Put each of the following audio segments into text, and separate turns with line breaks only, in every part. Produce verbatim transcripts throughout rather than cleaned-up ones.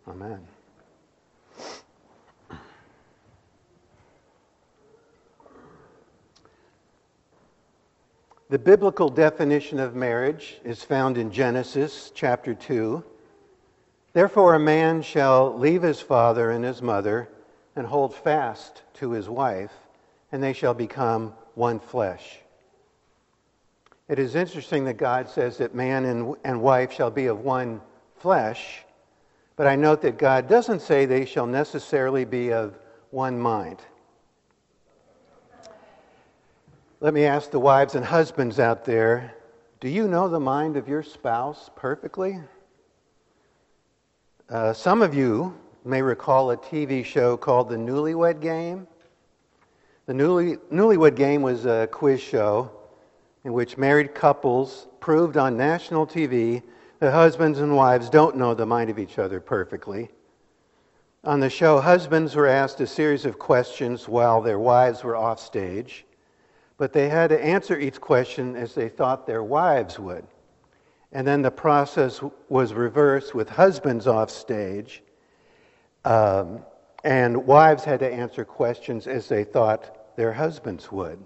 Amen. The biblical definition of marriage is found in Genesis chapter two. Therefore a man shall leave his father and his mother and hold fast to his wife, and they shall become one flesh. It is interesting that God says that man and, and wife shall be of one flesh, but I note that God doesn't say they shall necessarily be of one mind. Let me ask the wives and husbands out there, do you know the mind of your spouse perfectly? Uh, some of you may recall a T V show called The Newlywed Game. The Newly, Newlywed Game was a quiz show in which married couples proved on national T V that husbands and wives don't know the mind of each other perfectly. On the show, husbands were asked a series of questions while their wives were off stage, but they had to answer each question as they thought their wives would. And then the process was reversed with husbands off stage, um, and wives had to answer questions as they thought their husbands would.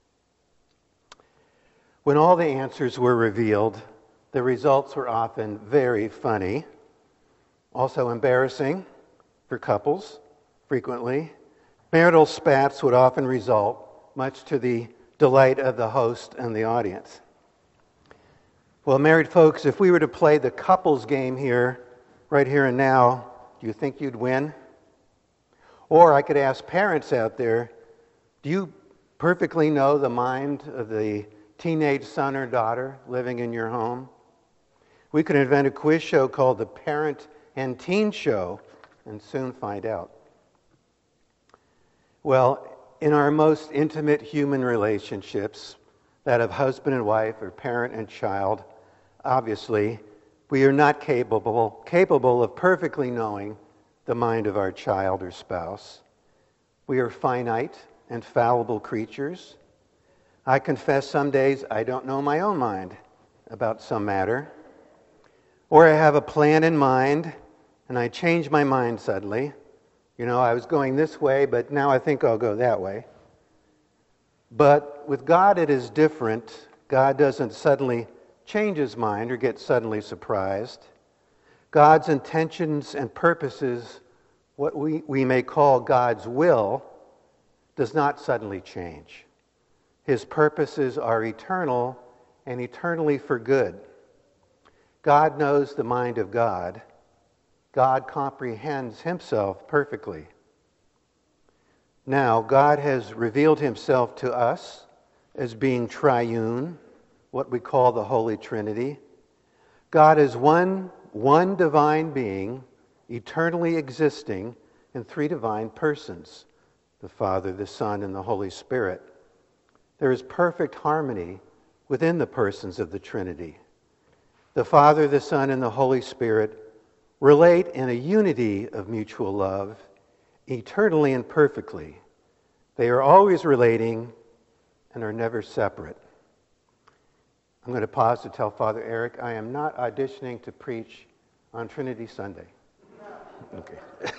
When all the answers were revealed, the results were often very funny, also embarrassing for couples, frequently. Marital spats would often result, much to the delight of the host and the audience. Well, married folks, if we were to play the couples game here, right here and now, do you think you'd win? Or I could ask parents out there, do you perfectly know the mind of the teenage son or daughter living in your home? We could invent a quiz show called the Parent and Teen Show and soon find out. Well, in our most intimate human relationships, that of husband and wife or parent and child, obviously, we are not capable, capable of perfectly knowing the mind of our child or spouse. We are finite and fallible creatures. I confess some days I don't know my own mind about some matter. Or I have a plan in mind and I change my mind suddenly. You know, I was going this way, but now I think I'll go that way. But with God it is different. God doesn't suddenly change his mind or get suddenly surprised. God's intentions and purposes, what we, we may call God's will, does not suddenly change. His purposes are eternal and eternally for good. God knows the mind of God. God comprehends himself perfectly. Now, God has revealed himself to us as being triune, what we call the Holy Trinity. God is one, one divine being, eternally existing in three divine persons, the Father, the Son, and the Holy Spirit. There is perfect harmony within the persons of the Trinity. The Father, the Son, and the Holy Spirit relate in a unity of mutual love, eternally and perfectly. They are always relating and are never separate. I'm going to pause to tell Father Eric I am not auditioning to preach on Trinity Sunday. Okay.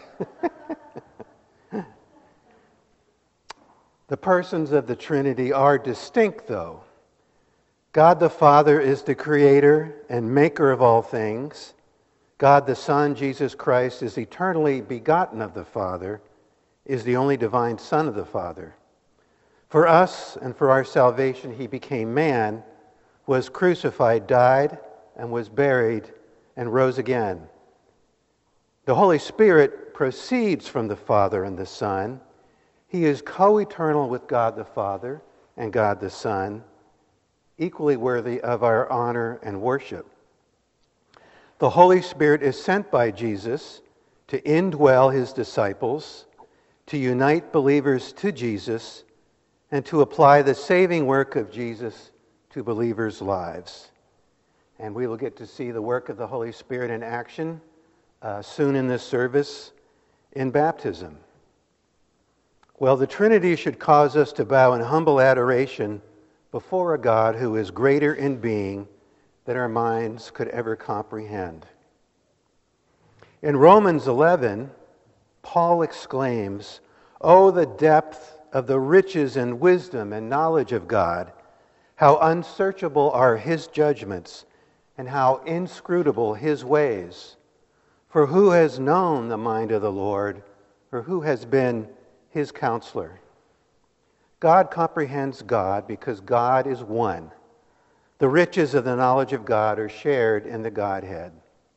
The persons of the Trinity are distinct, though. God the Father is the creator and maker of all things. God the Son, Jesus Christ, is eternally begotten of the Father, is the only divine Son of the Father. For us and for our salvation, he became man, was crucified, died, and was buried, and rose again. The Holy Spirit proceeds from the Father and the Son. He is co-eternal with God the Father and God the Son, equally worthy of our honor and worship. The Holy Spirit is sent by Jesus to indwell his disciples, to unite believers to Jesus, and to apply the saving work of Jesus to believers' lives. And we will get to see the work of the Holy Spirit in action uh, soon in this service in baptism. Well, the Trinity should cause us to bow in humble adoration before a God who is greater in being than our minds could ever comprehend. In Romans eleven, Paul exclaims, "Oh, the depth of the riches and wisdom and knowledge of God! How unsearchable are his judgments, and how inscrutable his ways! For who has known the mind of the Lord, or who has been his counselor?" God comprehends God because God is one. The riches of the knowledge of God are shared in the Godhead.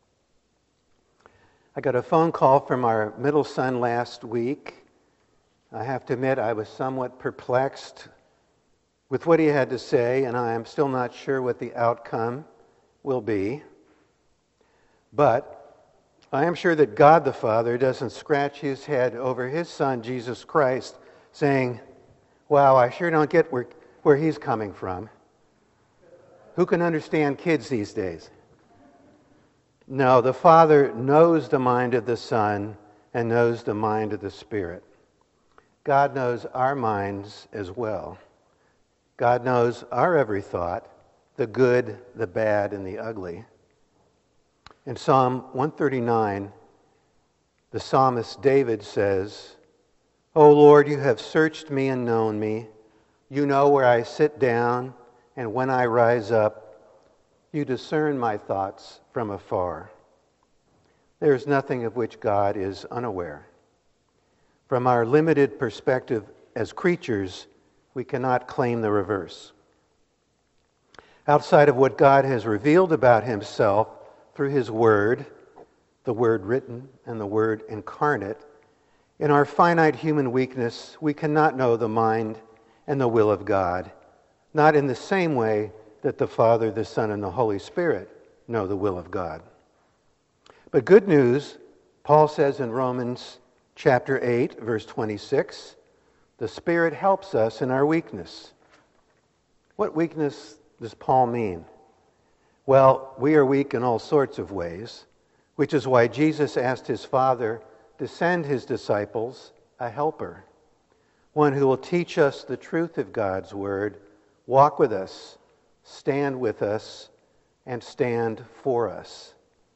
I got a phone call from our middle son last week. I have to admit I was somewhat perplexed with what he had to say, and I am still not sure what the outcome will be. But I am sure that God the Father doesn't scratch his head over his Son, Jesus Christ, saying, "Wow, I sure don't get where, where he's coming from." Who can understand kids these days? No, the Father knows the mind of the Son and knows the mind of the Spirit. God knows our minds as well. God knows our every thought, the good, the bad, and the ugly. In Psalm one thirty-nine, the psalmist David says, "O Lord, you have searched me and known me. You know where I sit down, and when I rise up, you discern my thoughts from afar." There is nothing of which God is unaware. From our limited perspective as creatures, we cannot claim the reverse. Outside of what God has revealed about himself through his Word, the Word written and the Word incarnate, in our finite human weakness, we cannot know the mind and the will of God, not in the same way that the Father, the Son, and the Holy Spirit know the will of God. But good news, Paul says in Romans chapter eight, verse twenty-six, the Spirit helps us in our weakness. What weakness does Paul mean? Well, we are weak in all sorts of ways, which is why Jesus asked his Father to send his disciples a helper, one who will teach us the truth of God's Word, walk with us, stand with us, and stand for us.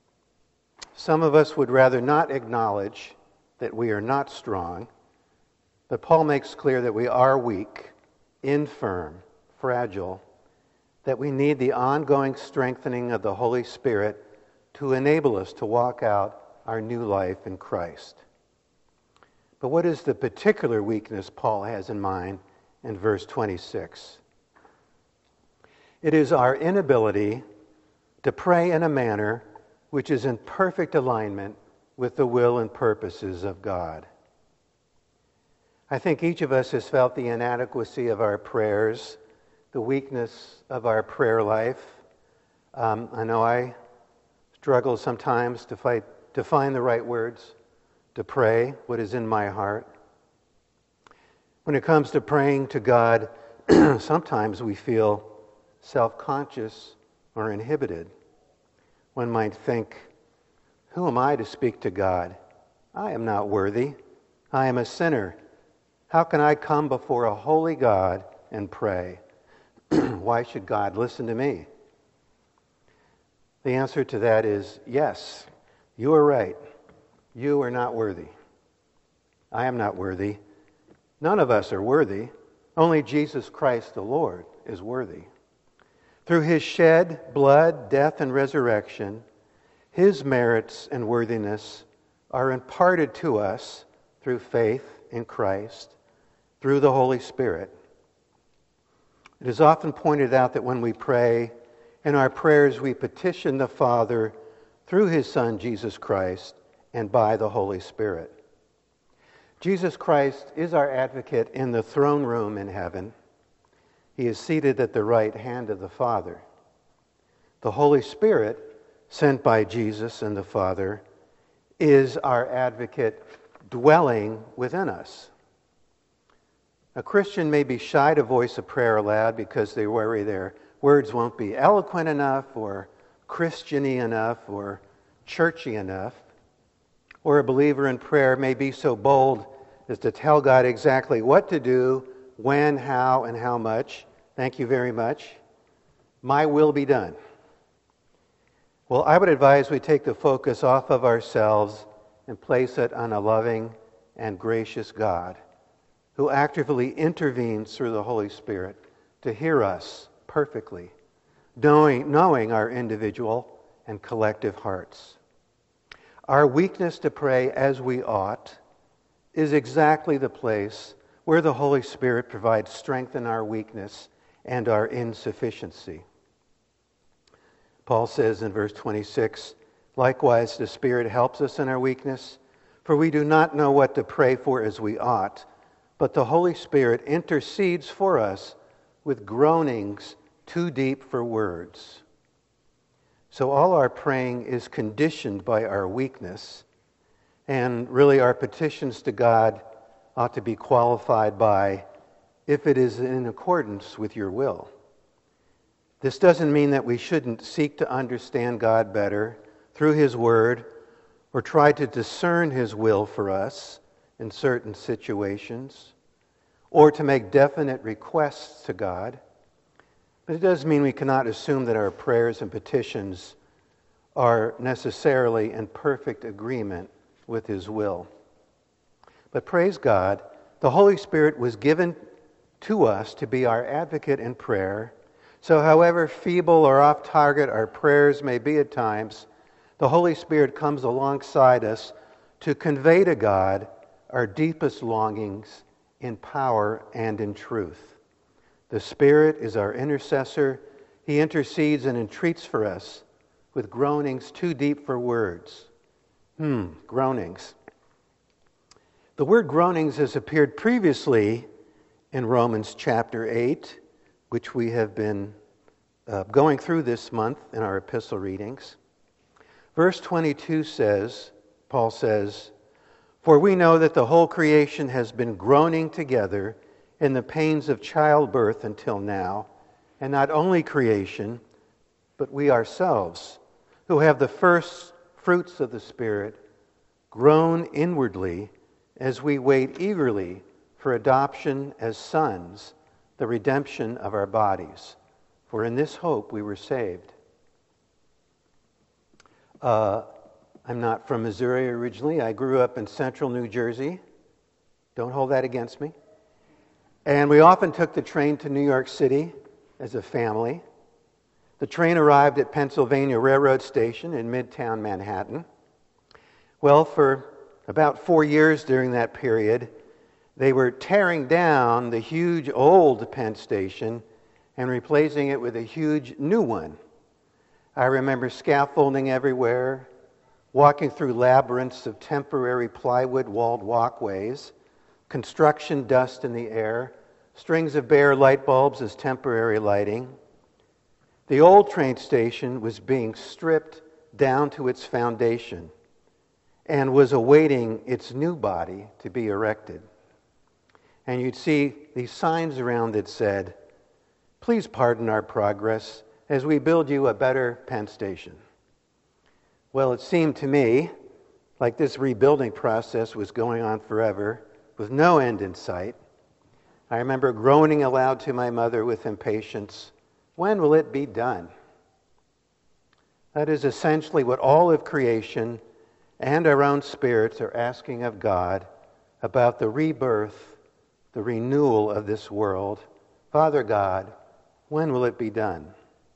Some of us would rather not acknowledge that we are not strong, but Paul makes clear that we are weak, infirm, fragile, that we need the ongoing strengthening of the Holy Spirit to enable us to walk out our new life in Christ. But what is the particular weakness Paul has in mind in verse twenty-six? It is our inability to pray in a manner which is in perfect alignment with the will and purposes of God. I think each of us has felt the inadequacy of our prayers, the weakness of our prayer life. Um, I know I struggle sometimes to, fight, to find the right words to pray what is in my heart. When it comes to praying to God, sometimes we feel self-conscious or inhibited. One might think, who am I to speak to God? I am not worthy. I am a sinner. How can I come before a holy God and pray? Why should God listen to me? The answer to that is yes, you are right. You are not worthy. I am not worthy. None of us are worthy. Only Jesus Christ the Lord is worthy. Through his shed blood, death, and resurrection, his merits and worthiness are imparted to us through faith in Christ, through the Holy Spirit. It is often pointed out that when we pray, in our prayers we petition the Father through his Son, Jesus Christ, and by the Holy Spirit. Jesus Christ is our advocate in the throne room in heaven. He is seated at the right hand of the Father. The Holy Spirit, sent by Jesus and the Father, is our advocate dwelling within us. A Christian may be shy to voice a prayer aloud because they worry their words won't be eloquent enough or Christian-y enough or churchy enough. Or a believer in prayer may be so bold as to tell God exactly what to do, when, how, and how much. Thank you very much. My will be done. Well, I would advise we take the focus off of ourselves and place it on a loving and gracious God who actively intervenes through the Holy Spirit to hear us perfectly, knowing, knowing our individual and collective hearts. Our weakness to pray as we ought is exactly the place where the Holy Spirit provides strength in our weakness and our insufficiency. Paul says in verse twenty-six, "Likewise the Spirit helps us in our weakness, for we do not know what to pray for as we ought, but the Holy Spirit intercedes for us with groanings too deep for words." So all our praying is conditioned by our weakness, and really our petitions to God ought to be qualified by, if it is in accordance with your will. This doesn't mean that we shouldn't seek to understand God better through His Word or try to discern His will for us in certain situations or to make definite requests to God. But it does mean we cannot assume that our prayers and petitions are necessarily in perfect agreement with His will. But praise God, the Holy Spirit was given to us to be our advocate in prayer. So however feeble or off target our prayers may be at times, the Holy Spirit comes alongside us to convey to God our deepest longings in power and in truth. The Spirit is our intercessor. He intercedes and entreats for us with groanings too deep for words. Hmm, groanings. The word groanings has appeared previously in Romans chapter eight, which we have been uh, going through this month in our epistle readings. Verse twenty-two says, Paul says, "For we know that the whole creation has been groaning together in the pains of childbirth until now, and not only creation, but we ourselves, who have the first fruits of the Spirit, groan inwardly as we wait eagerly for adoption as sons, the redemption of our bodies. For in this hope we were saved." Uh, I'm not from Missouri originally. I grew up in central New Jersey. Don't hold that against me. And we often took the train to New York City as a family. The train arrived at Pennsylvania Railroad Station in Midtown Manhattan. Well, for about four years during that period, they were tearing down the huge old Penn Station and replacing it with a huge new one. I remember scaffolding everywhere, walking through labyrinths of temporary plywood-walled walkways, construction dust in the air, strings of bare light bulbs as temporary lighting. The old train station was being stripped down to its foundation and was awaiting its new body to be erected. And you'd see these signs around that said, "Please pardon our progress as we build you a better Penn Station." Well, it seemed to me like this rebuilding process was going on forever with no end in sight. I remember groaning aloud to my mother with impatience, "When will it be done?" That is essentially what all of creation and our own spirits are asking of God about the rebirth, the renewal of this world. Father God, when will it be done?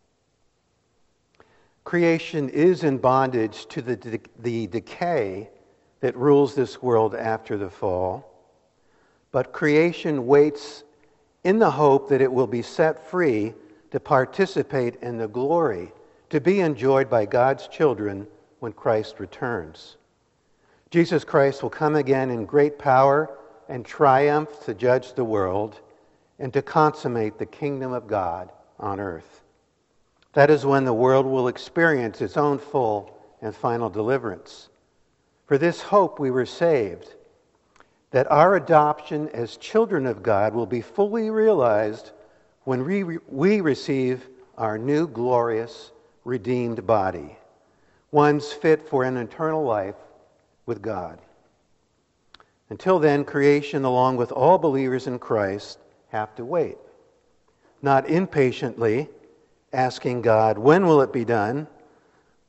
Creation is in bondage to the, de- the decay that rules this world after the fall. But creation waits in the hope that it will be set free to participate in the glory to be enjoyed by God's children when Christ returns. Jesus Christ will come again in great power and triumph to judge the world and to consummate the kingdom of God on earth. That is when the world will experience its own full and final deliverance. For this hope we were saved, that our adoption as children of God will be fully realized when we, we receive our new glorious, redeemed body, ones fit for an eternal life with God. Until then, creation, along with all believers in Christ, have to wait, not impatiently asking God, when will it be done,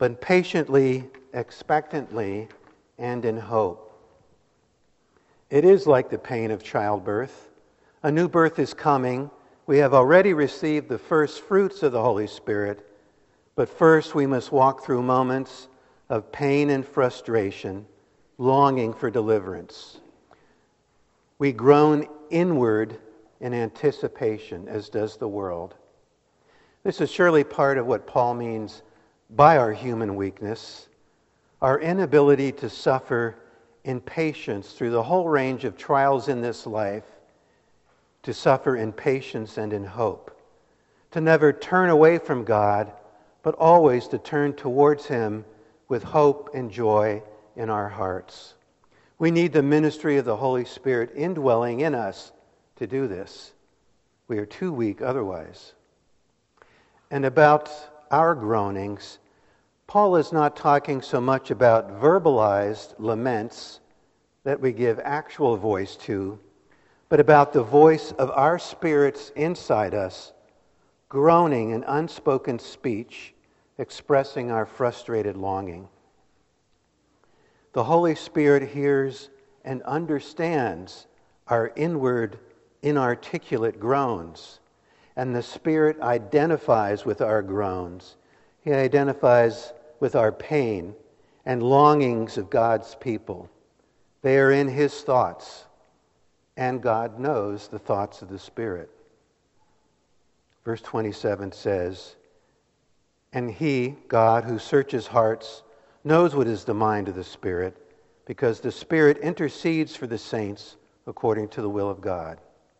but patiently, expectantly, and in hope. It is like the pain of childbirth. A new birth is coming. We have already received the first fruits of the Holy Spirit, but first we must walk through moments of pain and frustration, longing for deliverance. We groan inward in anticipation, as does the world. This is surely part of what Paul means by our human weakness, our inability to suffer in patience through the whole range of trials in this life, to suffer in patience and in hope, to never turn away from God, but always to turn towards Him with hope and joy in our hearts. We need the ministry of the Holy Spirit indwelling in us to do this. We are too weak otherwise. And about our groanings, Paul is not talking so much about verbalized laments that we give actual voice to, but about the voice of our spirits inside us, groaning in unspoken speech, expressing our frustrated longing. The Holy Spirit hears and understands our inward, inarticulate groans, and the Spirit identifies with our groans. He identifies with our pain and longings of God's people. They are in His thoughts, and God knows the thoughts of the Spirit. Verse twenty-seven says, "And He, God, who searches hearts, knows what is the mind of the Spirit, because the Spirit intercedes for the saints according to the will of God."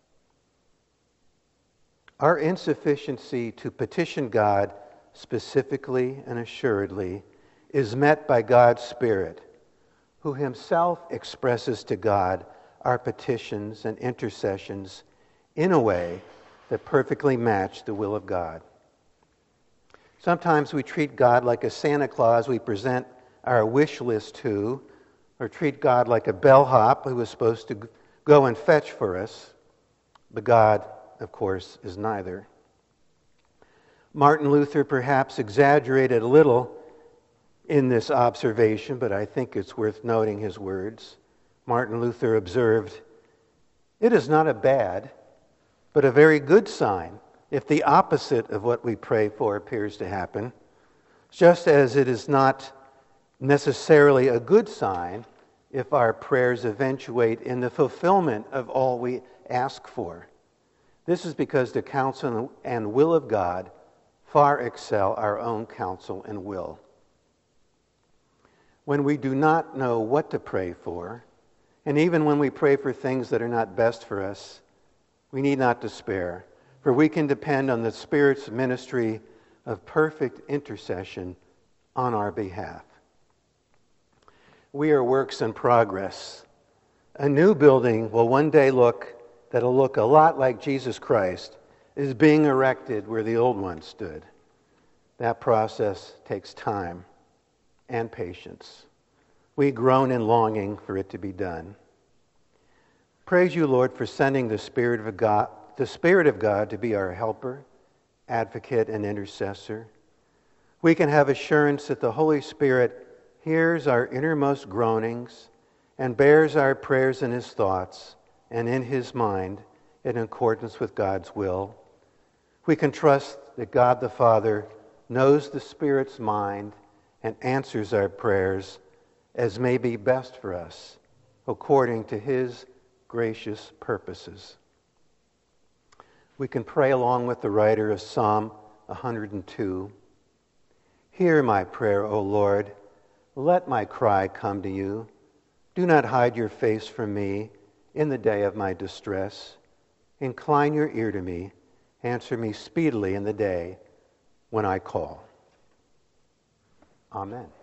Our insufficiency to petition God specifically and assuredly is met by God's Spirit, who Himself expresses to God our petitions and intercessions in a way that perfectly match the will of God. Sometimes we treat God like a Santa Claus we present our wish list to, or treat God like a bellhop who is supposed to go and fetch for us. But God, of course, is neither. Martin Luther perhaps exaggerated a little in this observation, but I think it's worth noting his words. Martin Luther observed, "It is not a bad, but a very good sign if the opposite of what we pray for appears to happen, just as it is not necessarily a good sign if our prayers eventuate in the fulfillment of all we ask for. This is because the counsel and will of God far excel our own counsel and will." When we do not know what to pray for, and even when we pray for things that are not best for us, we need not despair, for we can depend on the Spirit's ministry of perfect intercession on our behalf. We are works in progress. A new building will one day look, that'll look a lot like Jesus Christ, is being erected where the old one stood. That process takes time and patience. We groan in longing for it to be done. Praise you, Lord, for sending the Spirit of God, the Spirit of God to be our helper, advocate, and intercessor. We can have assurance that the Holy Spirit hears our innermost groanings and bears our prayers in His thoughts and in His mind in accordance with God's will. We can trust that God the Father knows the Spirit's mind and answers our prayers as may be best for us, according to His gracious purposes. We can pray along with the writer of Psalm one hundred two. "Hear my prayer, O Lord. Let my cry come to you. Do not hide your face from me in the day of my distress. Incline your ear to me. Answer me speedily in the day when I call." Amen.